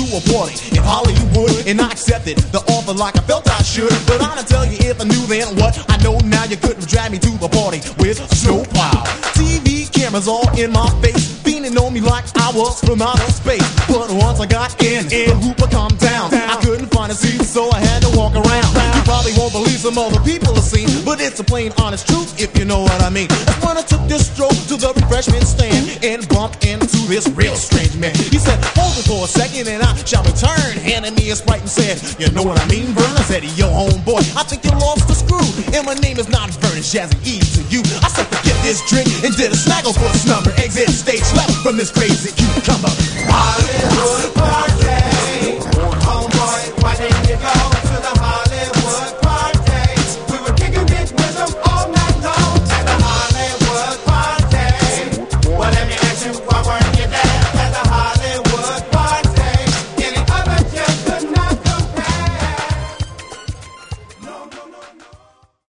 a party in Hollywood, and I accepted the offer like I felt I should. But I'll tell you, if I knew then what I know now, you couldn't drag me to the party with snowplow. TV cameras all in my face, beaming on me like I was from outer space. But once I got in, the hooper calmed down. I couldn't find a seat, so I had to walk around. You probably won't believe some other people have seen, but it's a plain honest truth if you know what I mean. That's when I took this stroke to the refreshment stand and bumped into this real strange man. He said, hold it for a second and I shall return. Handed me a Sprite and said, you know what I mean, Vern? I said, yo, homeboy, I think you lost the screw. And my name is not Vern, it's Jazzy E to you. I said, forget this drink and did a snaggle for this number. Exit stage left from this crazy cucumber. Hollywood.